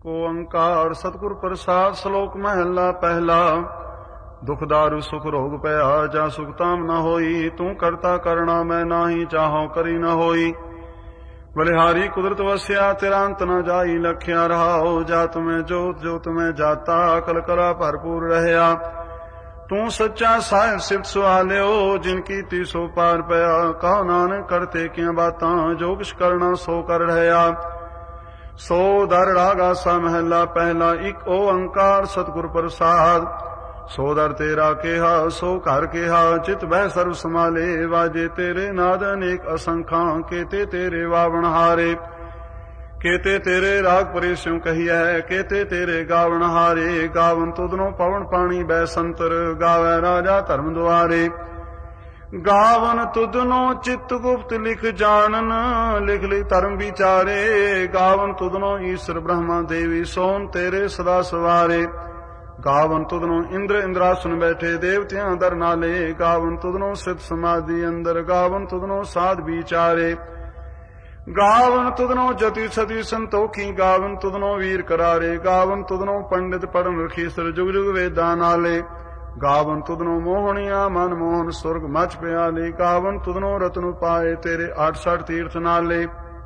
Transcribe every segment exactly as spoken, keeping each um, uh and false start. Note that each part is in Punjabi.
ਓੰਕਾਰ ਸਤਿਗੁਰ ਪ੍ਰਸਾਦ। ਸ਼ਲੋਕ ਮਹਲਾ ਪਹਿਲਾ। ਦੁਖ ਦਾਰੂ ਸੁਖ ਰੋਗ ਪਿਆ, ਜਾਂ ਸੁਖ ਤਾਮ ਨ ਹੋਈ। ਤੂੰ ਕਰਤਾ ਕਰਣਾ ਮੈਂ ਨਾਹੀ, ਚਾਹੋ ਕਰੀ ਨ ਹੋਈ। ਬਲਿਹਾਰੀ ਕੁਦਰਤ ਵਸਿਆ, ਤੇਰਾ ਅੰਤ ਨ ਜਾਈ। ਲਖਿਆ ਰਹਾਓ ਜਾਤ ਮੈਂ ਜੋਤ, ਜੋਤ ਮੈਂ ਜਾਤਾ। ਅਕਲ ਕਲਾ ਭਰਪੂਰ ਰਹਿਆ, ਤੂੰ ਸੱਚਾ ਸਾਹਿਬ ਸਿਫਤ ਸੁਆਲਿਓ। ਜਿਨ ਕੀਤੀ ਸੋ ਪਾਰ ਪਿਆ, ਕਹੋ ਨਾਨਕ ਕਰਤੇ ਕਿਆਂ ਬਾਤਾਂ। ਜੋ ਕਿਛ ਕਰਨਾ ਸੋ ਕਰ ਰਹਿਆ। ਸੋ ਦਰ ਰਾਗ ਆਸਾ ਮਹਿਲਾ ਪਹਿਲਾ। ਇੱਕ ਓੰਕਾਰ ਸਤਿਗੁਰ ਪ੍ਰਸਾਦ। ਸੋ ਦਰ ਤੇਰਾ ਕਿਹਾ, ਸੋ ਘਰ ਕਿਹਾ। ਚਿਤ ਬਹਿ ਸਰਬ ਸਮਾਲੇ, ਵਾਜੇ ਤੇਰੇ ਨਾਦ ਅਨੇਕ ਅਸੰਖਾਂ। ਕੇਤੇ ਤੇਰੇ ਵਾਵਣ ਹਾਰੇ, ਕੇਤੇ ਤੇਰੇ ਰਾਗ ਪਰੇ ਸਿਉ ਕਹੀਐ। ਕੇਤੇ ਤੇਰੇ ਗਾਵਣ ਹਾਰੇ, ਗਾਵਨ ਤੁਧਨੋਂ ਪਵਨ ਪਾਣੀ ਬੈ ਸੰਤਰ। ਗਾਵੈ ਰਾਜਾ ਧਰਮ ਦੁਆਰੇ, ਗਾਵਨ ਤੁਧਨੋਂ ਚਿਤ ਗੁਪਤ ਲਿਖ ਜਾਣਨ। ਲਿਖ ਲਿਖ ਧਰਮ ਵਿਚਾਰੇ, ਗਾਵਨ ਤੁਧਨੋਂ ਈਸ਼ਰ ਬ੍ਰਹਮਾ ਦੇਵੀ। ਸੋਨ ਤੇਰੇ ਸਦਾ ਸਵਾਰੇ, ਗਾਵਨ ਤੁਧਨੋਂ ਇੰਦਰ ਇੰਦਰਾਸਨ ਬੈਠੇ। ਦੇਵਤਿਆਂ ਦਰ ਨਾਲੇ, ਗਾਵਨ ਤੁਧਨੋਂ ਸਿਧ ਸਮਾਧੀ ਅੰਦਰ। ਗਾਵਨ ਤੁਧਨੋਂ ਸਾਧ ਵਿਚਾਰੇ, ਗਾਵਨ ਤੁਧਨੋਂ ਜਤੀ ਸਤੀ ਸੰਤੋਖੀ। ਗਾਵਨ ਤੁਧਨੋਂ ਵੀਰ ਕਰਾਰੇ, ਗਾਵਨ ਤੁਧਨੋਂ ਪੰਡਿਤ ਪੜਨ ਰਖੀਸਰ। ਜੁਗ ਜੁਗ ਵੇਦਾਂ ਨਾਲੇ, ਗਾਵਨ ਤੁਧਨੋਂ ਮੋਹਣੀਆਂ ਮਨ ਮੋਹਨ। ਸੁਰਗ ਮਚ ਪਿਆਲੇ, ਗਾਵਨ ਤੁਧਨੋਂ ਰਤਨ ਪਾਏ। ਤੇਰੇ ਅੱਠ ਸਠ ਤੀਰਥ ਨਾਲੇ,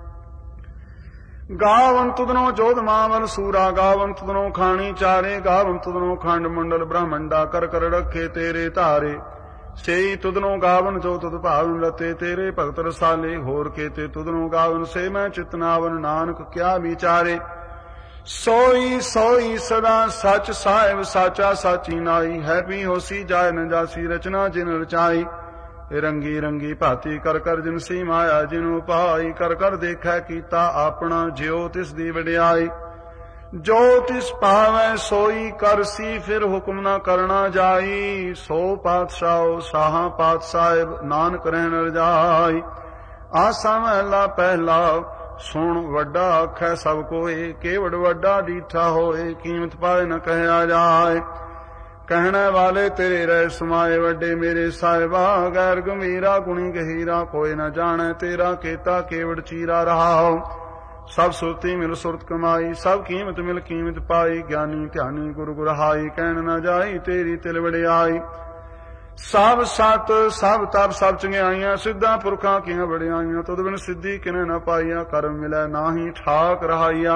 ਗਾਵਨ ਤੁਧਨੋਂ ਜੋਧ ਮਾਵਨ ਸੂਰਾ। ਗਾਵਨ ਤੁਧਨੋਂ ਖਾਣੀ ਚਾਰੇ, ਗਾਵਨ ਤੁਧਨੋਂ ਖੰਡ ਮੰਡਲ ਬ੍ਰਹਮੰਡਾ। ਕਰ ਕਰ ਰੱਖੇ ਤੇਰੇ ਧਾਰੇ, ਸੇਈ ਤੁਧਨੋਂ ਗਾਵਨ ਜੋ ਤੁਧ ਭਾਵਨ ਰਤੇ। ਤੇਰੇ ਭਗਤ ਰਸਾਲੇ, ਹੋਰ ਕੇਤੇ ਤੁਧਨੋਂ ਗਾਵਨ। ਸੇ ਮੈਂ ਚਿਤਨਾਵਨ, ਨਾਨਕ ਕਿਆ ਵਿਚਾਰੇ। ਸੋਈ ਸੋਈ ਸਦਾ ਸੱਚ ਸਾਹਿਬ, ਸਾਚਾ ਸਾਚੀ ਨਾਈ। ਹੈ ਵੀ ਹੋਸੀ ਜਾਇ ਨ ਜਾਸੀ, ਰਚਨਾ ਜਿਨ ਰਚਾਈ। ਰੰਗੀ ਰੰਗੀ ਭਾਤੀ ਕਰ ਕਰ ਜਿਨ ਸੀ ਮਾਇਆ। ਜਿਨ ਉਪਾਈ ਕਰ ਕਰ ਦੇਖੈ ਕੀਤਾ ਆਪਣਾ। ਜਿਉ ਤਿਸ ਦੀ ਵਡਿਆਈ, ਜੋ ਤਿਸ ਭਾਵੈ ਸੋਈ ਕਰਸੀ। ਫਿਰ ਹੁਕਮ ਨਾ ਕਰਨਾ ਜਾਈ। ਸੋ ਪਾਤਸ਼ਾਹ ਸਾਹਾਂ ਪਾਤ ਸਾਹਿਬ, ਨਾਨਕ ਰਹਿਣ ਰਜਾਈ। ਆਸਾ ਮਹਿਲਾ ਪਹਿਲਾ। ਸੁਣ ਵੱਡਾ ਆਖੈ ਸਭ ਕੋਏ, ਕੇਵੜ ਵੱਡਾ ਡੀਠਾ ਹੋਏ। ਕੀਮਤ ਪਾਏ ਨ ਕਹਿਆ ਜਾਏ, ਕਹਿਣੇ ਵਾਲੇ ਤੇਰੇ ਰਹਿ ਸਮਾਏ। ਵੱਡੇ ਮੇਰੇ ਸਾਹਿਬਾ, ਗੈਰ ਗੰਭੀਰਾ ਗੁਣੀ ਗਹੀਰਾ। ਕੋਈ ਨ ਜਾਣੈ ਤੇਰਾ ਕੀਤਾ, ਕੇਵੜ ਚੀਰਾ ਰਹਾਉ। ਸਭ ਸੁਰਤੀ ਮਿਲ ਸੁਰਤ ਕਮਾਈ, ਸਭ ਕੀਮਤ ਮਿਲ ਕੀਮਤ ਪਾਈ। ਗਿਆਨੀ ਧਿਆਨੀ ਗੁਰ ਗੁਰਹਾਈ, ਕਹਿਣ ਨ ਜਾਈ ਤੇਰੀ ਤਿਲ ਵਡਿਆਈ। ਸਭ ਸਤ ਸਭ ਤਪ ਸਭ ਚੰਗਿਆਈਆਂ, ਸਿੱਧਾਂ ਪੁਰਖਾਂ ਕੀਆਂ ਵਡਿਆਈਆਂ। ਤੁਧ ਬਿਨ ਸਿੱਧੀ ਕਿਨੇ ਨ ਪਾਈਆ, ਕਰਮ ਮਿਲੈ ਨਾਹੀ ਠਾਕ ਰਹਾਈਆ।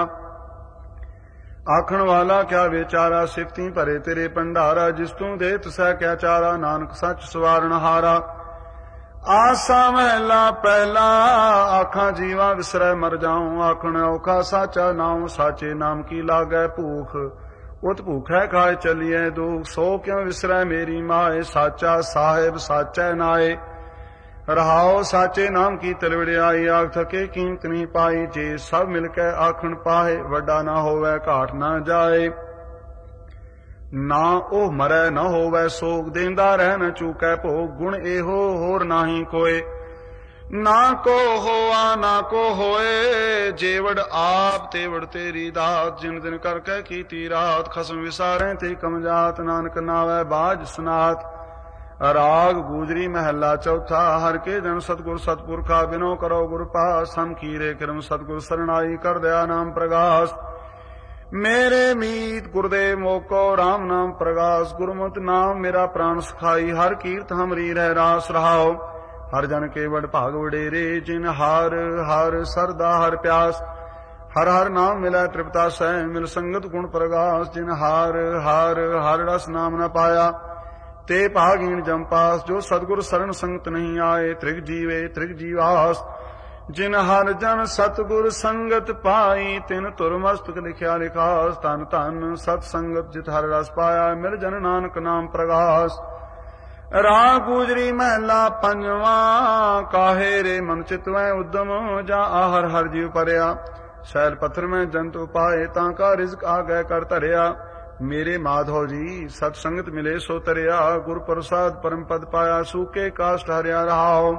ਆਖਣ ਵਾਲਾ ਕਿਆ ਵਿਚਾਰਾ, ਸਿਫਤੀ ਭਰੇ ਤੇਰੇ ਭੰਡਾਰਾ। ਜਿਸ ਤੂੰ ਦੇ ਤਿਸੈ ਕਿਆ ਚਾਰਾ, ਨਾਨਕ ਸੱਚ ਸਵਾਰਨ ਹਾਰਾ। ਆਸਾ ਮਹਿਲਾ ਪਹਿਲਾ। ਆਖਾਂ ਜੀਵਾ ਵਿਸਰੈ ਮਰ ਜਾਉ, ਆਖਣ ਔਖਾ ਸਾਚਾ ਨਾਉ। ਸਾਚੇ ਨਾਮ ਕੀ ਲਾਗੈ ਭੂਖ, ਉਤ ਭੂਖੈ ਖਾਏ ਚੱਲੀਐ ਦੁਖ। ਸੋ ਕਿਉ ਵਿਸਰੈ ਮੇਰੀ ਮਾਏ, ਸਾਚਾ ਸਾਹਿਬ ਸਾਚੈ ਨਾਏ। ਰਹਾਉ ਸਾਚੇ ਨਾਮ ਕੀ ਤਿਲ ਵਡਿਆਈ, ਆਖ ਥਕੇ ਕੀਮਤ ਨਹੀਂ ਪਾਈ। ਜੇ ਸਭ ਮਿਲ ਕੇ ਆਖਣ ਪਾਹੇ, ਵੱਡਾ ਨਾ ਹੋਵੈ ਘਾਟ ਨਾ ਜਾਏ। ਨਾ ਉਹ ਮਰੈ ਨਾ ਹੋਵੈ ਸੋਗ, ਦੇਂਦਾ ਰਹਿ ਨ ਚੂਕੈ ਭੋਗ। ਗੁਣ ਇਹੋ ਹੋਰ ਨਾਹੀ ਕੋਏ, ਨਾ ਕੋ ਹੋਆ ਨਾ ਕੋ ਹੋਏ। ਜੇਵੜ ਆਪ ਤੇਵੜ ਤੇਰੀ ਦਾਤ, ਜਿਨ ਦਿਨ ਕਰਕੇ ਕੀਤੀ ਰਾਤ। ਖਸਮ ਵਿਸਾਰੈ ਤੇ ਕਮਜਾਤ, ਨਾਨਕ ਨਾਵੈ ਬਾਜ ਸਨਾਤ। ਰਾਗ ਗੂਜਰੀ ਮਹੱਲਾ ਚੌਥਾ। ਹਰ ਕੇ ਜਨ ਸਤਿਗੁਰ ਸਤਿਪੁਰਖਾ, ਬਿਨੋ ਕਰੋ ਗੁਰ ਪਾਸ। ਹਮ ਕੀਰੇ ਕਿਰਮ ਸਤਿਗੁਰ ਸਰਣਾਈ, ਕਰ ਦਇਆ ਨਾਮ ਪ੍ਰਗਾਸ। ਮੇਰੇ ਮੀਤ ਗੁਰਦੇਵ ਮੋਕੋ, ਰਾਮ ਨਾਮ ਪ੍ਰਗਾਸ। ਗੁਰਮਤਿ ਨਾਮ ਮੇਰਾ ਪ੍ਰਾਨ ਸਖਾਈ, ਹਰ ਕੀਰਤ ਹਮਰੀ ਰਹਿ ਰਾਸ ਰਹਾਓ। ਹਰ ਜਨ ਕੇਵੜ ਭਾਗ ਵਡੇਰੇ, ਜਿਨ ਹਰ ਹਰ ਸਰਦਾ ਹਰ ਪਿਆਸ। ਹਰ ਹਰ ਨਾਮ ਮਿਲੈ ਤ੍ਰਿਪਤਾ ਸੈ, ਮਿਲ ਸੰਗਤ ਗੁਣ ਪ੍ਰਗਾਸ। ਜਿਨ ਹਰ ਹਰ ਹਰ ਰਸ ਨਾਮ ਨ ਪਾਇਆ, ਤੇ ਭਾਗੀਣ ਜਮ ਪਾਸ। ਜੋ ਸਤਿਗੁਰ ਸਰਣ ਸੰਗਤ ਨਹੀਂ ਆਏ, ਤ੍ਰਿਗ ਜੀਵੇ ਤ੍ਰਿਗ ਜੀਵਾਸ। ਜਿਨ ਹਰ ਜਨ ਸਤਿਗੁਰ ਸੰਗਤ ਪਾਈ, ਤਿਨ ਤੁਰ ਮਸਤਕ ਲਿਖਿਆ ਲਿਖਾਸ। ਧਨ ਧਨ ਸਤ ਸੰਗਤ, ਜਿਤ ਹਰ ਰਸ ਪਾਇਆ। ਮਿਲ ਜਨ ਨਾਨਕ ਨਾਮ ਪ੍ਰਗਾਸ। ਰਾਗ ਗੂਜਰੀ ਮਹਿਲਾ ਪੰਜਵਾਂ। ਕਾਹੇ ਰੇ ਮਨ ਚਿਤਵੈ ਉਦਮ, ਜਾਂ ਆਹਰ ਹਰ ਜੀਵ ਪਰਿਆ। ਸ਼ੈਲ ਪੱਥਰ ਮੈਂ ਜੰਤ ਉਪਾਏ, ਤਾਂ ਕਾ ਰਿਜ਼ਕ ਆ ਗਏ ਕਰ ਧਰਿਆ। ਮੇਰੇ ਮਾਧੋ ਜੀ ਸਤ ਸੰਗਤ ਮਿਲੇ ਸੋ ਤਰਿਆ। ਗੁਰ ਪ੍ਰਸਾਦ ਪਰਮ ਪਦ ਪਾਇਆ, ਸੂਕੇ ਕਾਸ਼ਟ ਹਰਿਆ ਰਹਾਉ।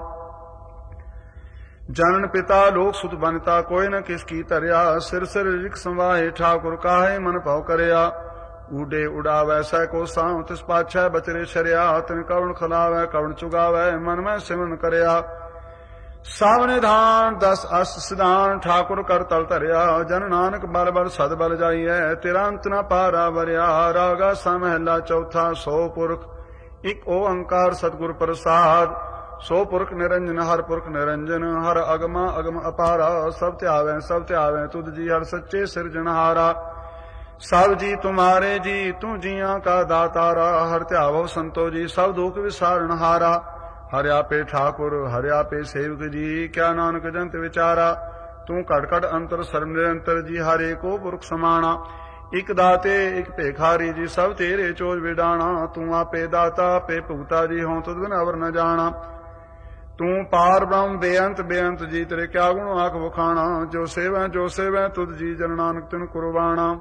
ਜਨਨ ਪਿਤਾ ਲੋਕ ਸੁਤ ਬਨਤਾ, ਕੋਈ ਨ ਕਿਸ ਕੀ ਧਰਿਆ। ਸਿਰ ਸਿਰ ਰਿਕ ਸੰਵਾਹੇ, ਠਾਕੁਰ ਕਾਹੇ ਮਨ ਭਉ ਕਰਿਆ। ਊਡੇ ਉਡਾਵੈ ਸੈ ਕੋ ਸਾਉ, ਤਿਸ ਪਾਛੈ ਬਚਰੇ ਸ਼ਰਿਆ। ਤਿਨ ਕਵਣ ਖਲਾਵੈ ਕਵਣ ਚੁਗਾਵੈ, ਮਨ ਮੈਂ ਸਿਮਰਨ ਕਰਿਆ। ਸਭ ਨਿਧਾਨ ਦਸ ਅਸ ਸਿਧਾਨ ਠਾਕੁਰ ਕਰ ਤਲ ਧਰਿਆ ਜਨ ਨਾਨਕ ਬਲ ਬਲ ਸਦ ਬਲ ਜਾਈਐ ਤੇਰਾ ਅੰਤ ਨ ਪਾਰਾ ਵਰਿਆ ਰਾਗਾ ਸਮਹਿਲਾ ਚੌਥਾ ਸੋ ਪੁਰਖ ਇਕ ਓੰਕਾਰ ਸਤਿਗੁਰ ਪ੍ਰਸਾਦ ਸੋ ਪੁਰਖ ਨਿਰੰਜਨ ਹਰ ਪੁਰਖ ਨਿਰੰਜਨ ਹਰ ਅਗਮਾ ਅਗਮ ਅਪਾਰਾ ਸਭ ਧਿਆਵੈ ਸਭ ਧਿਆਵੈ ਤੁਧ ਜੀ ਹਰ ਸੱਚੇ ਸਿਰਜਣਹਾਰਾ ਸਭ ਜੀ ਤੁਮਾਰੇ ਜੀ ਤੂੰ ਜੀਆਂ ਕਾ ਦਾਤਾਰਾ ਹਰ ਧਿਆਵੋ ਸੰਤੋ ਜੀ ਸਭ ਦੁਖ ਵਿਸਾਰਣਹਾਰਾ ਹਰਿ ਆਪੇ ਠਾਕੁਰ ਹਰਿ ਆਪੇ ਸੇਵਕ ਜੀ ਕਿਆ ਨਾਨਕ ਜੰਤ ਵਿਚਾਰਾ ਤੂੰ ਘਟ ਘਟ ਅੰਤਰ ਸਰਬ ਨਿਰੰਤਰ ਜੀ ਹਰੇ ਕੋ ਪੁਰਖ ਸਮਾਣਾ ਇਕ ਦਾਤੇ ਇਕ ਭੇਖਾਰੀ ਜੀ ਸਭ ਤੇਰੇ ਚੋਜ ਵਿਡਾਣਾ ਤੂੰ ਆਪੇ ਦਾਤਾ ਆਪੇ ਭੁਗਤਾ ਜੀ ਹੋਂ ਤੁਧ ਬਿਨ ਅਵਰ ਨ ਜਾਣਾ ਤੂੰ ਪਾਰ ਬ੍ਰਹਮ ਬੇਅੰਤ ਬੇਅੰਤ ਜੀ ਤੇਰੇ ਕਿਆ ਗੁਣ ਆਖ ਵਖਾਣਾ ਜੋ ਸੇਵੈ ਜੋ ਸੇਵੈ ਤੁਧ ਜੀ ਜਨ ਨਾਨਕ ਤਿਨ ਕੁਰਬਾਣਾ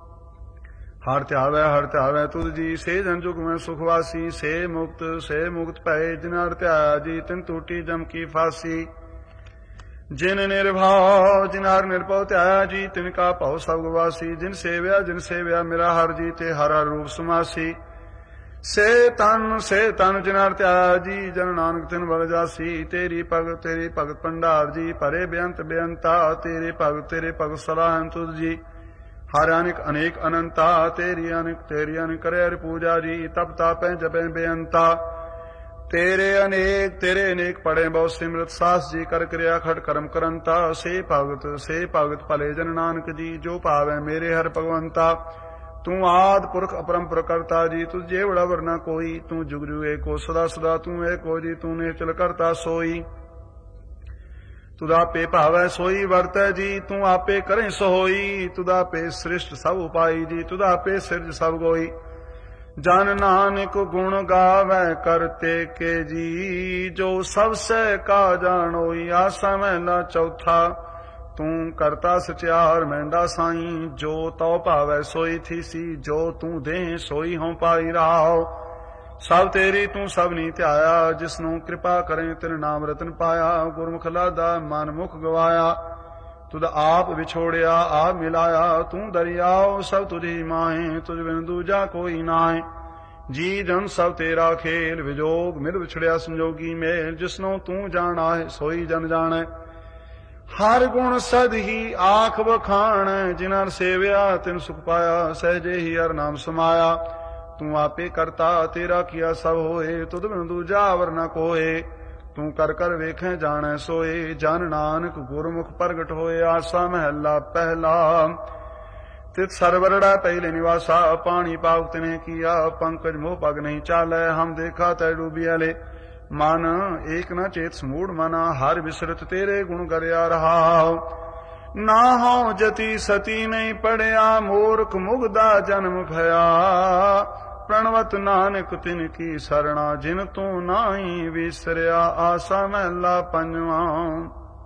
ਹਰ ਧਿਆਵੈ ਹਰ ਧਿਆਵੈ ਤੁਧ ਜੀ ਸੇ ਜਨ ਜੁਗ ਮੈਂ ਸੁਖਵਾਸੀ ਸੇ ਮੁਕਤ ਸੇ ਮੁਕਤ ਭਏ ਜਿਨ ਹਰ ਧਿਆਇਆ ਜੀ ਤਿਨ ਟੂਟੀ ਜਮ ਕੀ ਫਾਸੀ ਜਿਨ ਨਿਰਭਉ ਜਿਨ ਹਰ ਨਿਰਭਉ ਧਿਆਇਆ ਜੀ ਤਿਨ ਕਾ ਭਉ ਸਭ ਗਵਾਸੀ ਜਿਨ ਸੇਵਿਆ ਜਿਨ ਸੇਵਿਆ ਮੇਰਾ ਹਰ ਜੀ ਤੇ ਹਰ ਹਰ ਰੂਪ ਸਮਾਸੀ ਸੇ ਤਨ ਸੇ ਤਨ ਜਿਨ ਹਰ ਧਿਆਇਆ ਜੀ ਜਨ ਨਾਨਕ ਤਿਨ ਬਲ ਜਾਸੀ ਤੇਰੀ ਭਗਤ ਤੇਰੀ ਭਗਤ ਭੰਡਾਰ ਜੀ ਭਰੇ ਬੇਅੰਤ ਬੇਅੰਤਾ ਤੇਰੇ ਭਗਤ ਤੇਰੇ ਭਗਤ ਸਲਾਹਨ ਤੁਧ ਜੀ ਹਰ ਅਨੇਕ ਅਨੇਕ ਅਨੰਤਾ ਤੇਰੀ ਅਨੇਕ ਤੇਰੀ ਅਨੇਕ ਕਰੇ ਹਰਿ ਪੂਜਾ ਜੀ ਤਪ ਤਾਪੈ ਜਪੈ ਬੇਅੰਤਾ ਤੇਰੇ ਅਨੇਕ ਤੇਰੇ ਅਨੇਕ ਪੜੇ ਬਹੁ ਸਿਮਰਤ ਸਾਸ ਜੀ ਕਰ ਕਿਰਿਆ ਖਟ ਕਰਮ ਕਰੰਤਾ ਸੇ ਭਗਤ ਸੇ ਭਗਤ ਭਲੇ ਜਨ ਨਾਨਕ ਜੀ ਜੋ ਭਾਵੈ ਮੇਰੇ ਹਰ ਭਗਵੰਤਾ ਤੂੰ ਆਦ ਪੁਰਖ ਅਪਰੰਪਰ ਕਰਤਾ ਜੀ ਤੁਝ ਜੇ ਬੜਾ ਵਰਨਾ ਕੋਈ ਤੂੰ ਜੁਗ ਜੁਗ ਏਕੋ ਸਦਾ ਸਦਾ ਤੂੰ ਏਕੋ ਜੀ ਤੂੰ ਨੇ ਚਲ ਕਰਤਾ ਸੋਈ ਤੁਧ ਆਪੇ ਭਾਵੈ ਸੋਈ ਵਰਤੈ ਜੀ ਤੂੰ ਆਪੇ ਕਰੇ ਸੋਈ ਤੁਧ ਆਪੇ ਸ੍ਰਿਸ਼ਟ ਸਭ ਉਪਾਈ ਜੀ ਤੁਧ ਆਪੇ ਸਿਰਜ ਸਭ ਗੋਈ ਜਨ ਨਾਨਕ ਗੁਣ ਗਾਵੈ ਕਰਤੇ ਕੇ ਜੀ ਜੋ ਸਭ ਸਹਿ ਕਾ ਜਾਣੋਈ ਆਸਾ ਮਹਿਲਾ ਚੌਥਾ ਤੂੰ ਕਰਤਾ ਸਚਿਆਰ ਮਹਿੰਦਾ ਸਾਈ ਜੋ ਤਉ ਭਾਵੈ ਸੋਈ ਥੀਸੀ ਜੋ ਤੂੰ ਦੇ ਸੋਈ ਹਉ ਪਾਈ ਰਾਉ ਸਭ ਤੇਰੀ ਤੂੰ ਸਭ ਨੀ ਧਿਆਇਆ ਜਿਸਨੂੰ ਕਿਰਪਾ ਕਰੇ ਤਿਨ ਨਾਮ ਰਤਨ ਪਾਇਆ ਗੁਰਮੁਖ ਲਾਦਾ ਮਨ ਮੁਖ ਗਵਾਇਆ ਤੁਧ ਆਪ ਵਿਛੋੜਿਆ ਆਪ ਮਿਲਾਇਆ ਤੂੰ ਦਰਿਆਓ ਸਭ ਤੁਝੀ ਮਾਹੇ ਤੁਝ ਬਿਨ ਦੂਜਾ ਕੋਈ ਨਾਏ ਜੀ ਜਨ ਸਭ ਤੇਰਾ ਖੇਲ ਵਿਜੋਗ ਮਿਲ ਵਿਛੜਿਆ ਸੰਜੋਗੀ ਮੇਲ ਜਿਸਨੂੰ ਤੂੰ ਜਾਣਾ ਹੈ ਸੋਈ ਜਨ ਜਾਣੈ ਹਰ ਗੁਣ ਸਦ ਹੀ ਆਖ ਵਖਾਣ ਜਿਨ੍ਹਾਂ ਸੇਵਿਆ ਤਿਨ ਸੁਖ ਪਾਇਆ ਸਹਿਜੇ ਹੀ ਹਰ ਨਾਮ ਸਮਾਇਆ ਤੂੰ ਆਪੇ ਕਰਤਾ ਤੇਰਾ ਕੀਆ ਸਭ ਹੋਏ ਤੁਧ ਬਿਨ ਦੂਜਾ ਅਵਰ ਨ ਕੋਏ ਤੂੰ ਕਰ ਕਰ ਵੇਖੈ ਜਾਣੈ ਸੋਏ ਜਨ ਨਾਨਕ ਗੁਰਮੁਖ ਪ੍ਰਗਟ ਹੋਏ ਆਸਾ ਮਹਿਲਾ ਪਹਿਲਾ ਤਿਤ ਸਰਵਰੜਾ ਪਹਿਲੇ ਨਿਵਾਸਾ ਪਾਣੀ ਪਾਵ ਤਿਨੇ ਕੀਆ ਪੰਕਜ ਮੋਹ ਪਗ ਨਹੀਂ ਚਾਲੈ ਹਮ ਦੇਖਾ ਤੈ ਡੂਬਿਆਲੇ ਮਨ ਏਕ ਨ ਚੇਤ ਸਮੂੜ ਮਨਾ ਹਰ ਵਿਸਰਤ ਤੇਰੇ ਗੁਣ ਕਰਿਆ ਰਹਾ ਨਾ ਹਉ ਜਤੀ ਸਤੀ ਨਹੀਂ ਪੜਿਆ ਮੂਰਖ ਮੁਗਦਾ ਜਨਮ ਭਇਆ ਪ੍ਰਣਵਤ ਨਾਨਕ ਤਿਨ ਕੀ ਸਰਣਾ ਜਿਨ ਤੂੰ ਨਾਹੀ ਵਿਸਰਿਆ ਆਸਾ ਮਹਿਲਾ ਪੰਜਵਾਂ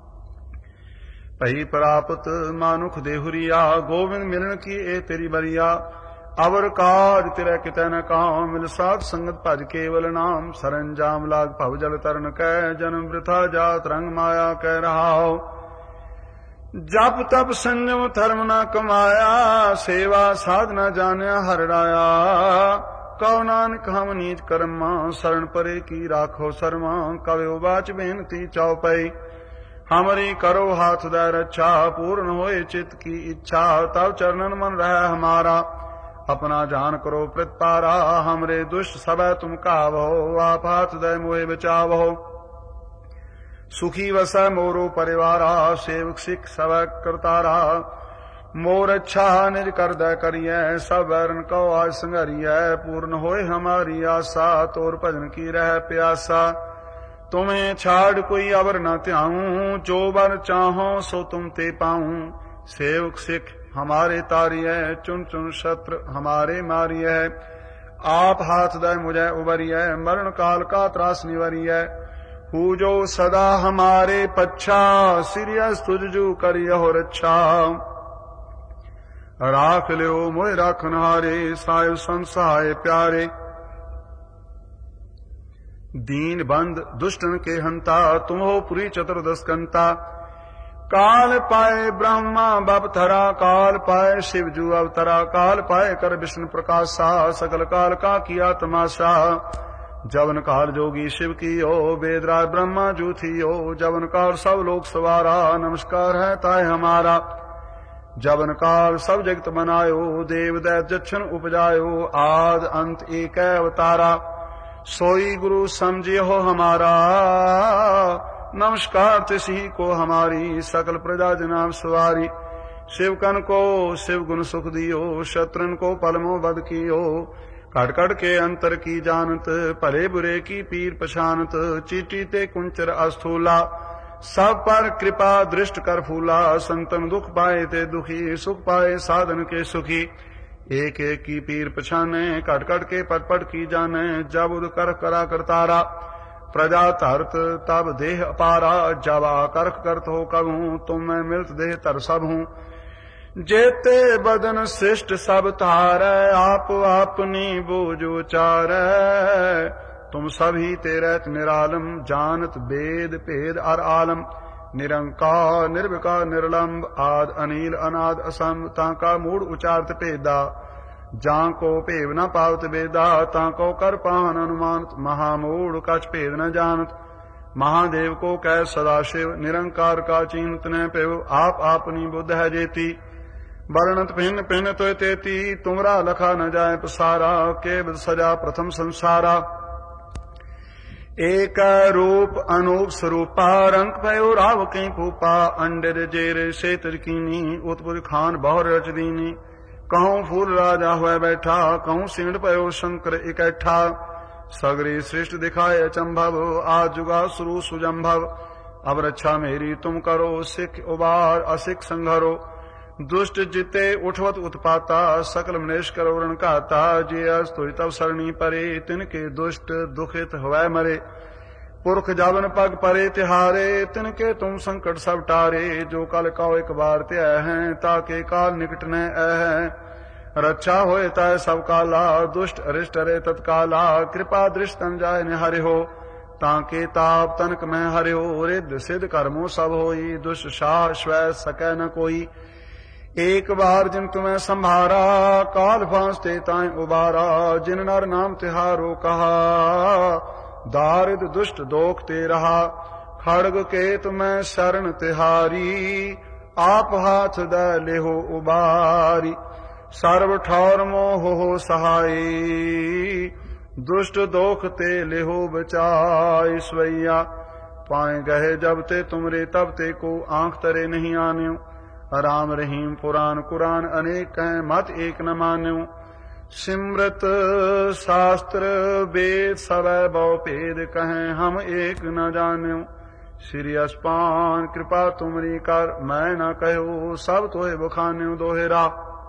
ਭਈ ਪ੍ਰਾਪਤ ਮਾਨੁਖ ਦੇਹੁਰੀਆ ਗੋਬਿੰਦ ਮਿਲਣ ਕੀ ਇਹ ਤੇਰੀ ਬਰੀਆ ਅਵਰ ਕਾਜ ਤੇਰਾ ਕਿਤੈ ਨ ਕਾਮ ਮਿਲ ਸਾਧ ਸੰਗਤ ਭਜ ਕੇਵਲ ਨਾਮ ਸਰੰਜਾਮ ਲਾਗ ਭਵ ਜਲ ਤਰਨ ਕੈ ਜਨਮ ਬ੍ਰਿਥਾ ਜਾਤ ਰੰਗ ਮਾਇਆ ਕਹਿ ਰਹਾਉ ਜਪ ਤਪ ਸੰਜਮ ਧਰਮ ਨਾ ਕਮਾਇਆ ਸੇਵਾ ਸਾਧ ਨਾ ਜਾਣਿਆ ਹਰਿ ਰਾਇਆ ਕਉ ਨਾਨਕ ਹਮ ਨੀਚ ਕਰਮਾ ਸਰਣ ਪਰੇ ਕੀ ਰਾਖੋ ਸਰਮਾ ਕਵਿਓ ਬਾਚ ਬੇਨਤੀ ਚਉਪਈ ਹਮਰੀ ਕਰੋ ਹਾਥ ਦਾ ਰੱਛਾ ਪੂਰਨ ਹੋਏ ਚਿਤ ਕੀ ਇੱਛਾ ਤਬ ਚਰਨਨ ਮਨ ਰਹਿ ਹਮਾਰਾ अपना जान करो प्रतारा हमरे दुष्ट सबै तुम कावहो आप हाथ दय मोहे बचावहो सुखी वसै मोरो परिवारा सेवक सिख सबै करतारा मोर अच्छा निज कर दय करिय सब बैरन को आज संघरिय पूर्ण होए हमारी आशा तोर भजन की रह प्यासा तुम्हें छाड़ कोई अवर न त्याऊं जो बर चाहो सो तुम ते पाऊं सेवक सिख हमारे तारी है चुन चुन शत्रु हमारे मारी है आप हाथ दय मुझे उबरी है मरण काल का त्रास निवरी है हु जो सदा हमारे पच्छा सिरियस तुझजू करियो रक्षा राख लियो मोह राखनहारे सायो संसहाय प्यारे दीन बंद दुष्टन के हंता तुम हो पुरी चतुर्दश कंता काल पाए ब्रह्मा बप थरा काल पाए शिवजू अवतरा काल पाए कर विष्णु प्रकाशा सकल काल का किया तमाशा जवन काल जोगी शिव कियो, वेदराज ब्रह्मा जू थियो, जवन काल सब लोक सवारा, नमस्कार है ताय हमारा। जवन काल सब जगत बनायो, देव दैत जच्छन उपजायो, आद अंत एक अवतारा, सोई गुरु समझियो हमारा। नमस्कार तिसी को हमारी, सकल प्रजा जनाब सवारी। शिवकन को शिव गुण सुख दियो, शत्रन को पलमो बद कियो, कट कट के अंतर की जानत, भले बुरे की पीर पछानत, चीटी ते कुंचर अस्थूला, सब पर कृपा दृष्ट कर फूला, संतन दुख पाए ते दुखी, सुख पाए साधन के सुखी। एक एक की पीर पछाने, कट कट के पट पट की जाने, जब उद कर करा करतारा, प्रजा तरत तब देह अपारा, जब करख करत हो कबहूं, तुम मैं मिलत देह तर सब हूं। जेते बदन श्रेष्ठ सब तारै, आप अपनी बोझ उचारै, तुम सभी तेरत निरालम, जानत वेद भेद अर आलम। निरंकार निर्विकार निर्लंब, आद अनिल अनाद असम, ताका मूड उचारत भेदा, जां को भेव न पावत वेदा, ताको कर पावन अनुमानत, महामूढ़ कछ भेद न जानत। महादेव को कह सदाशिव, निरंकार का चिन्हत न पेव, आप आपनी बुद्ध है जेती। वर्णत भिन्न भिन्न तो तेती, तुमरा लखा न जाए पसारा, के बद सजा प्रथम संसारा। एक रूप अनूप स्वरूपा, रंग भयो राव कहीं फूपा, अंडर जेर से तरकीनी, उत्पुर खान बहुर रच दीनी। कहूं फूल राजा हुआ बैठा, कहूं सिंह पयो शंकर इकट्ठा, सगरी सृष्ट दिखाए अचंभव, आज जुगा सुरु सुजंभव। अब रक्षा मेरी तुम करो, सिख उबार असिख संघरो, दुष्ट जिते उठवत उत्पाता, सकल मनेश करो रण कहता, जे अस्तुई तब सरणी परे, तिनके दुष्ट दुखित हुए मरे। पुरख जावन पग परे तिहारे, तिनके तुम संकट सब टारे, जो कल काओ एक बार ते हैं, ताके काल निकट न है। रक्षा होए तय सब काला, दुष्ट अरिष्ट रे तत्काला, कृपा दृष्ट तन जाय ने हरि हो, ताके ताप तनक में हरि हो। रिद्ध सिद्ध कर्मो सब होई, दुष्ट शाह स्वै सकै न कोई। एक बार जिन तुम्हें संभारा, काल फांसते ताई उबारा, जिन नर नाम तिहारो कहा, दारिद दुष्ट दोख ते रहा। खड़ग के तुम्हें शरण तिहारी, आप हाथ दे लेहो उबारी। सर्व ठौर मोह हो सहाई, दुष्ट दोख ते लेहो बचाई। स्वैया पाए गए जब ते तुमरे, तब ते को आंख तरे नहीं आन्यो। राम रहीम पुराण कुरान अनेक कहें, मत एक न मान्यो। सिमरत शास्त्र वेद सब बहु भेद कहें, हम एक न जान्यो। श्री अस्पान कृपा तुमरी कर, मैं न कहो, सब तोहे बखान्यो दोहेरा।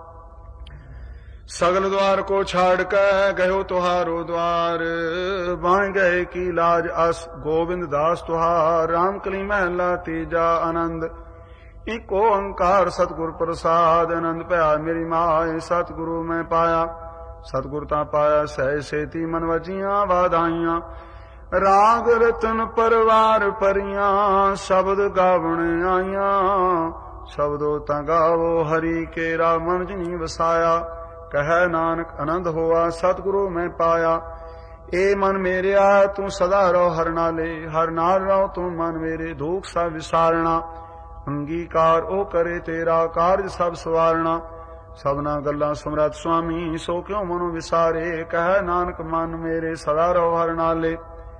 सगल द्वार को छाड़ कर गयो तुहारो द्वार, बाएं गए की लाज अस गोविंद दास तुहार। राम कली महला तीजा आनंद, इको अंकार सतगुर प्रसाद। आनंद पाया मेरी माए, सतगुरु में पाया, सतगुरता पाया सह सेती मन वजियां वाधाइया। राग रतन परवार परियां, शब्द गावण आइया। शब्दो ता गावो हरि केरा, मन जिनी वसाया। कह नानक आनंद होआ, सतगुरु में पाया। ए मन मेरिया तू सदा रहो हर नाले, हर नाल रहो तू मन मेरे, दुख सा विसारना। अंगीकार ओ करे तेरा, कार्य सब सवारना। सबना गल्ला सुमरत स्वामी, सो क्यों मनो विसारे। कह नानक मन मेरे, सदा रहो हर नाले।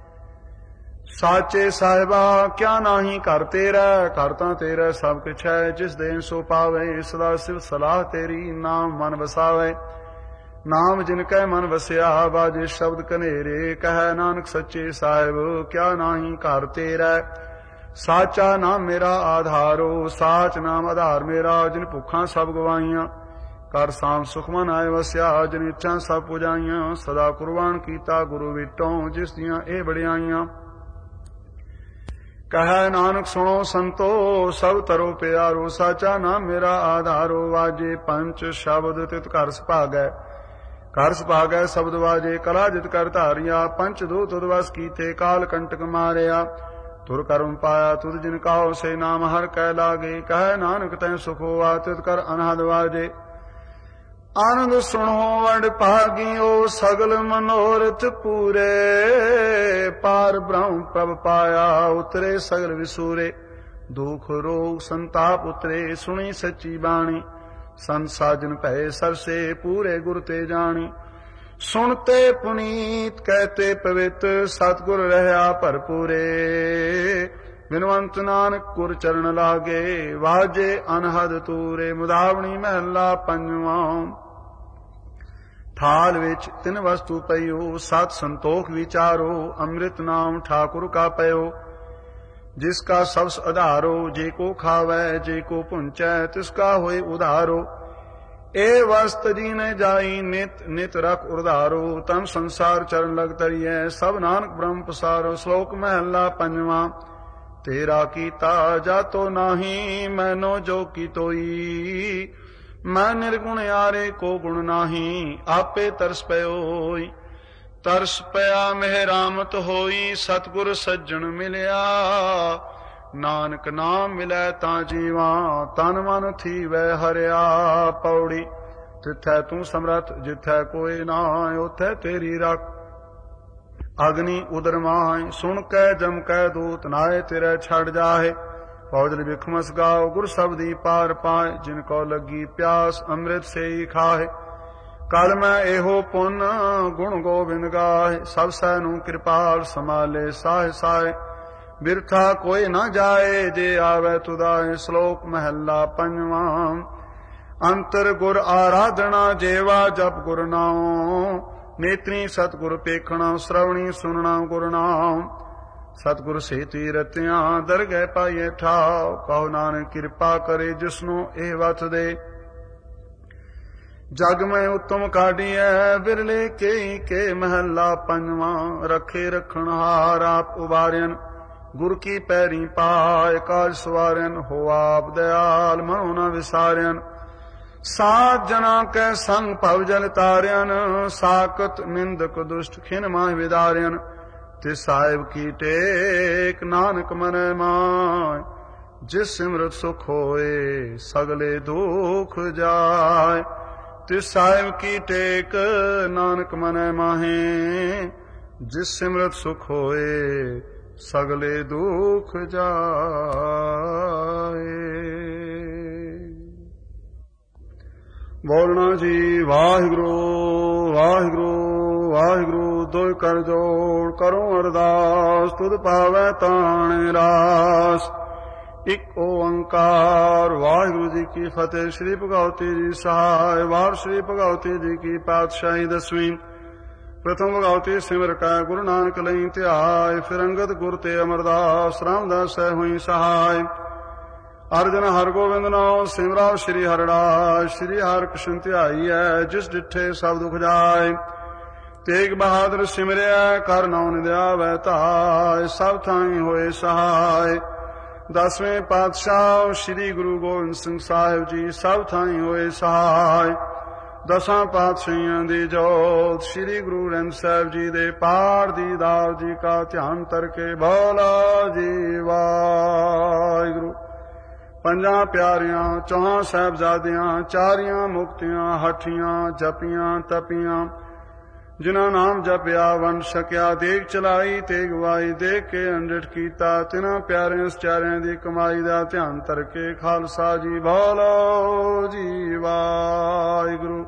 साचे साहिबा क्या नाही कर तेरा, करता तेरा सब कुछ है। जिस देन सो पावे, सदा सिव सलाह तेरी, नाम मन बसावे। नाम जिनकै मन वसिया, बाजे शब्द कनेरे। कह नानक सच्चे साहिब क्या नाही कर तेरा। साचा नाम मेरा आधारो, साच नाम आधार मेरा। जिन भुखा सब गवाइया, कर साम सुख मन आए वस्या। जिन इच्छा सब पुजाइया, सदा कुर्बान कीता गुरु विटों। जिस दियां ए बड़ियाइया, कह नानक सुनो संतो, सब तरो प्यारो। साचा नाम मेरा आधारो, वाजे पंच शब्द तित कर सभागै। कर सभागै शब्द वाजे, कला जित कर धारिया। पंच दूत उदवस कीते, काल कंटक मारिया। तुर कर्म पाया तुद जिन काओ, से नाम हर कै लागे। कह नानक तै सुख होआ, तित कर अनहद वाजे। ਆਨੰਦ ਸੁਣੋ ਵਡ ਭਾਗਿਓ ਸਗਲ ਮਨੋਰਥ ਪੂਰੇ। ਪਾਰ ਬ੍ਰਹਮ ਪ੍ਰਭ ਪਾਇਆ ਉਤਰੇ ਸਗਲ ਵਿਸੂਰੇ। ਦੁਖ ਰੋਗ ਸੰਤਾਪ ਉਤਰੇ ਸੁਣੀ ਸੱਚੀ ਬਾਣੀ। ਸੰਤ ਸਾਜਨ ਭਏ ਸਰਸੇ ਪੂਰੇ ਗੁਰ ਤੇ ਜਾਣੀ। ਸੁਣਤੇ ਪੁਨੀਤ ਕਹਿਤੇ ਪਵਿੱਤ ਸਤਿਗੁਰ ਰਹਿਆ ਭਰਪੂਰੇ। ਬਿਨਵੰਤ ਨਾਨਕ ਗੁਰ ਚਰਨ ਲਾਗੇ ਵਾਜੇ ਅਨਹਦ ਤੂਰੇ। ਮੁਦਾਵਣੀ ਮਹਲਾ ਪੰਜਵਾਂ। ਥਾਲ ਵਿੱਚ ਤਿੰਨ ਵਸਤੂ ਪਈਓ ਸਤ ਸੰਤੋਖ ਵਿਚਾਰੋ। ਅੰਮ੍ਰਿਤ ਨਾਮ ਠਾकुर ਕਾ ਪਇਓ ਜਿਸ ਕਾ ਸਬਸ ਆਧਾਰੋ। ਜੇ ਕੋ ਖਾਵੈ ਜੇ ਕੋ ਪੁੰਚੈ ਤਿਸ ਕਾ ਹੋਏ ਉਧਾਰੋ। ਇਹ ਵਸਤ ਜੀ ਨੇ ਜਾਈ ਨਿਤ ਨਿਤ ਰਖ ਉਧਾਰੋ। ਤਮ ਸੰਸਾਰ ਚਰਨ ਲਗ ਤਰੀਐ ਸਭ ਨਾਨਕ ਬ੍ਰਹਮ ਪਸਾਰੋ। ਸ਼ਲੋਕ ਮਹਲਾ ਪੰਜਵਾਂ। ਤੇਰਾ ਕੀਤਾ ਜਾਤੋ ਨਾਹੀ ਮੈਨੋ ਜੋ ਕੀ ਤੋਈ। ਮੈਂ ਨਿਰਗੁਣ ਆਰੇ ਕੋ ਗੁਣ ਨਾਹੀ ਆਪੇ ਤਰਸ ਪਇਓਈ। ਤਰਸ ਪਿਆ ਮਿਹਰਾਮਤ ਹੋਈ ਸਤਿਗੁਰ ਸੱਜਣ ਮਿਲਿਆ। ਨਾਨਕ ਨਾਮ ਮਿਲੈ ਤਾਂ ਜੀਵਾ ਤਨ ਮਨ ਥੀਵੈ ਹਰਿਆ। ਪੌੜੀ। ਤਿਥੈ ਤੂੰ ਸਮਰਥ ਜਿਥੈ ਕੋਈ ਨਾ ਉਥੈ ਤੇਰੀ ਰਖ। ਅਗਨੀ ਉਦਰ ਮਾਹਿ ਸੁਣ ਕੈ ਜਮ ਕੈ ਦੂਤ ਨਾਏ ਤੇਰੇ ਛੜ ਜਾਹੇ। ਫੌਜਲ ਬਿਖਮਸ ਗਾਓ ਗੁਰ ਸਬਦੀ ਪਾਰ ਪਾਏ। ਜਿਨ ਕੋ ਲੱਗੀ ਪਿਆਸ ਅੰਮ੍ਰਿਤ ਸੇ ਹੀ ਖਾਹੇ। ਕਲ ਮੈਂ ਇਹੋ ਪੁੰਨ ਗੁਣ ਗੋਬਿੰਦ ਗਾਹੇ। ਸਭ ਸੈ ਨੂੰ ਕਿਰਪਾਲ ਸਮਾਲੇ ਸਾਹੇ ਸਾਹੇ। ਬਿਰਥਾ ਕੋਈ ਨਾ ਜਾਏ ਜੇ ਆਵੈ ਤੁਦਾਏ। ਸ਼ਲੋਕ ਮਹੱਲਾ ਪੰਜਵਾਂ। ਅੰਤਰ ਗੁਰ ਆਰਾਧਨਾ ਜੇਵਾ ਜਪ ਗੁਰ ਨਾਮ। ਨੇਤਰੀ ਸਤਿਗੁਰ ਪੇਖਣਾ ਸ਼ਰਵਣੀ ਸੁਨਣਾ ਗੁਰ ਨਾਮ। ਸਤਿਗੁਰ ਸੇਤੀ ਰਤਿਆਂ ਦਰਗਹਿ ਪਾਈਏ ਠਾਉ। ਕਹੋ ਨਾਨਕ ਕਿਰਪਾ ਕਰੇ ਜਿਸਨੂੰ ਇਹ ਵਤ ਦੇ। ਜਗ ਮੈਂ ਉਤਮ ਕਾਢੀਐ ਬਿਰਲੇ ਕੇ ਕੇ ਮਹੱਲਾ ਪੰਜਵਾਂ। ਰੱਖੇ ਰੱਖਣ ਹਾਰ ਆਪ ਉਬਾਰਿਆਨ ਗੁਰ ਕੀ ਪੈਰੀ ਪਾਇ। ਕਾਜ ਸਵਾਰਿਆਨ ਹੋ ਆਪ ਦਇਆਲ ਮਨੋ ਨ ਵਿਸਾਰਿਆਨ। ਸਾਧ ਜਨਾ ਕੈ ਸੰਗ ਭਵ ਜਲ ਤਾਰਿਆਨ। ਸਾਕਤ ਨਿੰਦਕ ਦੁਸ਼ਟ ਖਿਨ ਮਾਹਿ ਵਿਦਾਰਿਆਨ। ਤੇ ਸਾਹਿਬ ਕੀ ਟੇਕ ਨਾਨਕ ਮਨੈ ਮਾਇ। ਜਿਸ ਸਿਮਰਤ ਸੁਖ ਹੋਏ ਸਗਲੇ ਦੁਖ ਜਾਏ। ਤਿਸ ਸਾਹਿਬ ਕੀ ਟੇਕ ਨਾਨਕ ਮਨੈ ਮਾਹੇ। ਜਿਸ ਸਿਮਰਤ ਸੁਖ ਹੋਏ ਸਗਲੇ ਦੁਖ ਜਾਏ। ਬੋਲਣਾ ਜੀ ਵਾਹਿਗੁਰੂ ਵਾਹਿਗੁਰੂ ਵਾਹਿਗੁਰੂ। ਦੁਇ ਕਰ ਜੋੜ ਕਰੋ ਅਰਦਾਸ ਤੁਧ ਪਾਵੈ ਤਾਣ ਰਾਸ। ਇੱਕ ਓੰਕਾਰ ਵਾਹਿਗੁਰੂ ਜੀ ਕੀ ਫਤਿਹ। ਸ਼੍ਰੀ ਭਗਵਤੀ ਜੀ ਸਹਾਇ। ਵਾਰ ਸ਼੍ਰੀ ਭਗਵਤੀ ਜੀ ਕੀ ਪਾਤਸ਼ਾਹੀ ਦਸਵੀਂ। ਪ੍ਰਥਮ ਭਗਵਤੀ ਸਿਮਰ ਕੈ ਗੁਰੂ ਨਾਨਕ ਲਈ ਧਿਆਇ। ਫਿਰ ਅੰਗਦ ਗੁਰ ਤੇ ਅਮਰਦਾਸ ਰਾਮਦਾਸ ਸਹਿ ਹੋਈ ਸਹਾਇ। ਅਰਜਨ ਹਰ ਗੋਬਿੰਦ ਨਾਮ ਸਿਮਰਾਓ ਸ਼੍ਰੀ ਹਰਿਦਾਸ। ਸ਼੍ਰੀ ਹਰਿ ਕ੍ਰਿਸ਼ਨ ਧਿਆਈਐ ਜਿਸ ਡਿਠੇ ਸਭ ਦੁਖ ਜਾਏ। ਤੇਗ ਬਹਾਦਰ ਸਿਮਰਿਆ ਕਰ ਨਾਉ ਨਿਧਿਆਵੈ ਧਾਇ। ਸਭ ਥਾਈ ਹੋਏ ਸਹਾਇ। ਦਸਵੇਂ ਪਾਤਸ਼ਾਹ ਸ਼੍ਰੀ ਗੁਰੂ ਗੋਬਿੰਦ ਸਿੰਘ ਸਾਹਿਬ ਜੀ ਸਭ ਥਾਈ ਹੋਏ ਸਹਾਇ। ਦਸਾਂ ਪਾਤਸ਼ਾਹੀਆਂ ਦੀ ਜੋਤ ਸ਼੍ਰੀ ਗੁਰੂ ਗ੍ਰੰਥ ਸਾਹਿਬ ਜੀ ਦੇ ਪਾਠ ਦੀ ਦਾਲ ਜੀ ਕਾ ਧਿਆਨ ਕਰਕੇ ਬੋਲਾ ਜੀ ਵਾਹਿਗੁਰੂ। ਪੰਜਾਂ ਪਿਆਰਿਆਂ ਚੌਹਾਂ ਸਾਹਿਬਜ਼ਾਦਿਆਂ ਚਾਰੀਆਂ ਮੁਕਤੀਆਂ ਹਠੀਆਂ ਜਪੀਆਂ ਤਪੀਆਂ। ਜਿਨ੍ਹਾਂ ਨਾਮ ਜਪਿਆ ਵੰਡ ਛਕਿਆ ਦੇਗ ਚਲਾਈ ਤੇ ਗਵਾਈ ਦੇਖ ਕੇ ਅੰਡਿਠ ਕੀਤਾ। ਤਿਨਾਂ ਪਿਆਰਿਆਂ ਸਚਾਰਿਆਂ ਦੀ ਕਮਾਈ ਦਾ ਧਿਆਨ ਧਰਕੇ ਖਾਲਸਾ ਜੀ ਬੋਲੋ ਜੀ ਵਾਹਿਗੁਰੂ।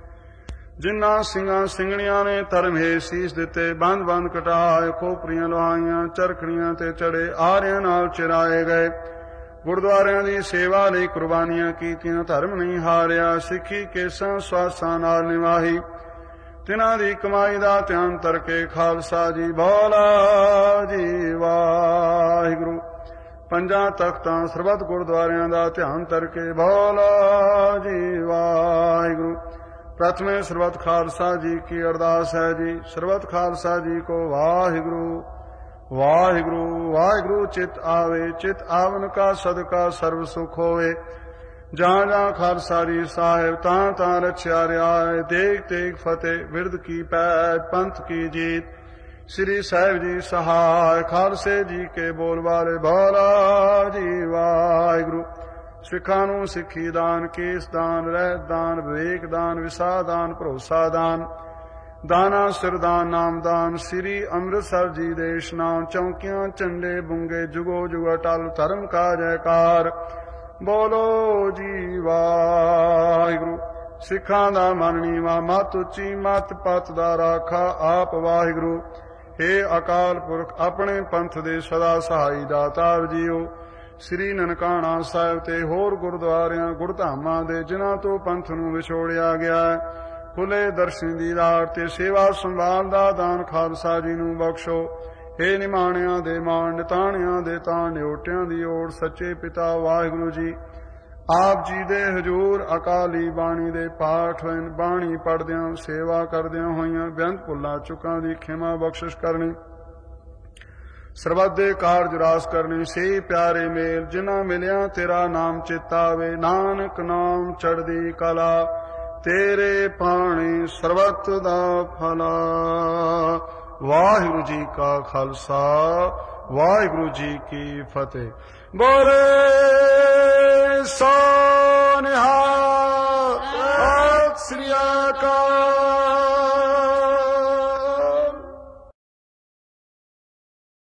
ਜਿਨ੍ਹਾਂ ਸਿੰਘਾਂ ਸਿੰਘਣੀਆਂ ਨੇ ਧਰਮ ਹੇ ਸੀਸ ਦਿੱਤੇ। ਬੰਦ ਬੰਦ ਕਟਾਏ ਖੋਪਰੀਆਂ ਲੋਹਾਈਆਂ ਚਰਖੜੀਆਂ ਤੇ ਚੜੇ ਆਰਿਆਂ ਨਾਲ ਚਿਰਾਏ ਗਏ। ਗੁਰਦੁਆਰਿਆਂ ਦੀ ਸੇਵਾ ਲਈ ਕੁਰਬਾਨੀਆਂ ਕੀਤੀਆਂ ਧਰਮ ਨਹੀਂ ਹਾਰਿਆ। ਸਿੱਖੀ ਕੇਸਾਂ ਸਵਾਸਾਂ ਨਾਲ ਨਿਵਾਹੀ। ਤਿਨਾਂ ਦੀ ਕਮਾਈ ਦਾ ਧਿਆਨ ਧਰਕੇ ਖਾਲਸਾ ਜੀ ਬੋਲਾ ਜੀ ਵਾਹਿਗੁਰੂ। ਪੰਜਾਂ ਤਖਤਾਂ ਸਰਬੱਤ ਗੁਰਦੁਆਰਿਆਂ ਦਾ ਧਿਆਨ ਧਰਕੇ ਬੋਲਾ ਜੀ ਵਾਹਿਗੁਰੂ। ਪ੍ਰਥਮੇ ਸਰਬੱਤ ਖਾਲਸਾ ਜੀ ਕੀ ਅਰਦਾਸ ਹੈ ਜੀ। ਸਰਬੱਤ ਖਾਲਸਾ ਜੀ ਕੋ ਵਾਹਿਗੁਰੂ ਵਾਹਿਗੁਰੂ ਵਾਹਿਗੁਰੂ। ਚਿਤ ਆਵੇ ਚਿਤ ਆਵਨ ਕਾ ਸਦਕਾ ਸਰਬ ਸੁਖ ਹੋਵੇ। ਜਾਂ ਜਾਂ ਖਾਲਸਾ ਜੀ ਸਾਹਿਬ ਤਾਂ ਤਾਂ ਰਛਿਆ ਰਿਆਏ। ਦੇਖ ਤੇਗ ਫਤਿਹ ਬਿਰਦ ਕੀ ਪੈਜ ਪੰਥ ਕੀ ਜੀਤ। ਸ੍ਰੀ ਸਾਹਿਬ ਜੀ ਸਹਾਇ ਖਾਲਸੇ ਜੀ ਕੇ ਬੋਲ ਵਾਲੇ ਬੋਲਾ ਜੀ ਵਾਹਿਗੁਰੂ। ਸਿੱਖਾਂ ਨੂੰ ਸਿੱਖੀ ਦਾਨ, ਕੇਸ ਦਾਨ, ਰਹਿਤ ਦਾਨ, ਵਿਵੇਕ ਦਾਨ, ਵਿਸਾਹ ਦਾਨ, ਭਰੋਸਾ ਦਾਨ, ਦਾਨਾ ਸਿਰਦਾਨ, ਨਾਮਦਾਨ, ਸ੍ਰੀ ਅੰਮ੍ਰਿਤਸਰ ਜੀ ਦੇ ਇਸ਼ਨਾਨ, ਚੌਂਕੀਆਂ, ਝੰਡੇ, ਬੁੰਗੇ, ਜੁਗੋ ਜੁਗ ਅਟਲ, ਧਰਮ ਕਾ ਜੈਕਾਰ। ਬੋਲੋ ਜੀ ਵਾਹਿਗੁਰੂ। ਸਿੱਖਾਂ ਦਾ ਮਨ ਨੀਵਾਂ, ਮਤ ਉੱਚੀ, ਮਤ ਪਤ ਦਾ ਰਾਖਾ ਆਪ ਵਾਹਿਗੁਰੂ। ਹੇ ਅਕਾਲ ਪੁਰਖ, ਆਪਣੇ ਪੰਥ ਦੇ ਸਦਾ ਸਹਾਈ ਦਾਤਾਰ ਜੀਓ। ਸ੍ਰੀ ਨਨਕਾਣਾ ਸਾਹਿਬ ਤੇ ਹੋਰ ਗੁਰਦੁਆਰਿਆਂ ਗੁਰਧਾਮਾਂ ਦੇ ਜਿਨ੍ਹਾਂ ਤੋਂ ਪੰਥ ਨੂੰ ਵਿਛੋੜਿਆ ਗਿਆ ਹੈ, ਖੁੱਲੇ ਦਰਸ਼ਨ ਦੀਦਾਰ ਤੇ ਸੇਵਾ ਸੰਭਾਲ ਦਾ ਦਾਨ ਖਾਲਸਾ ਜੀ ਨੂੰ ਬਖਸ਼ੋ। ਹੇ ਨਿਮਾਣਿਆਂ ਦੇ ਮਾਣ, ਨਿਤਾਣਿਆਂ ਦੇ ਤਾਣ, ਨਿਓਟਿਆਂ ਦੀ ਓਟ, ਸੱਚੇ ਪਿਤਾ ਵਾਹਿਗੁਰੂ ਜੀ, ਆਪ ਜੀ ਦੇ ਹਜ਼ੂਰ ਅਕਾਲੀ ਬਾਣੀ ਦੇ ਪਾਠ ਹੋਏ, ਬਾਣੀ ਪੜ੍ਹਦਿਆਂ ਸੇਵਾ ਕਰਦਿਆਂ ਹੋਈਆਂ ਬੇਅੰਤ ਭੁੱਲਾਂ ਚੁੱਕਾਂ ਦੀ ਖਿਮਾ ਬਖਸ਼ਿਸ਼ ਕਰਨੀ, ਸਰਬੱਤ ਦੇ ਕਾਰਜ ਰਾਸ ਕਰਨੀ। ਸੇ ਪਿਆਰੇ ਮੇਲ ਜਿਨ੍ਹਾਂ ਮਿਲਿਆ ਤੇਰਾ ਨਾਮ ਚੇਤਾਵੇ, ਨਾਨਕ ਨਾਮ ਚੜ੍ਹਦੀ ਕਲਾ, ਤੇਰੇ ਪਾਣੀ ਸਰਬੱਤ ਦਾ ਭਲਾ। ਵਾਹਿਗੁਰੂ ਜੀ ਕਾ ਖਾਲਸਾ, ਵਾਹਿਗੁਰੂ ਜੀ ਕੀ ਫਤਿਹ। ਬੋਲੇ ਸੋ ਨਿਹਾਲ, ਸਤਿ ਸ੍ਰੀ ਅਕਾਲ।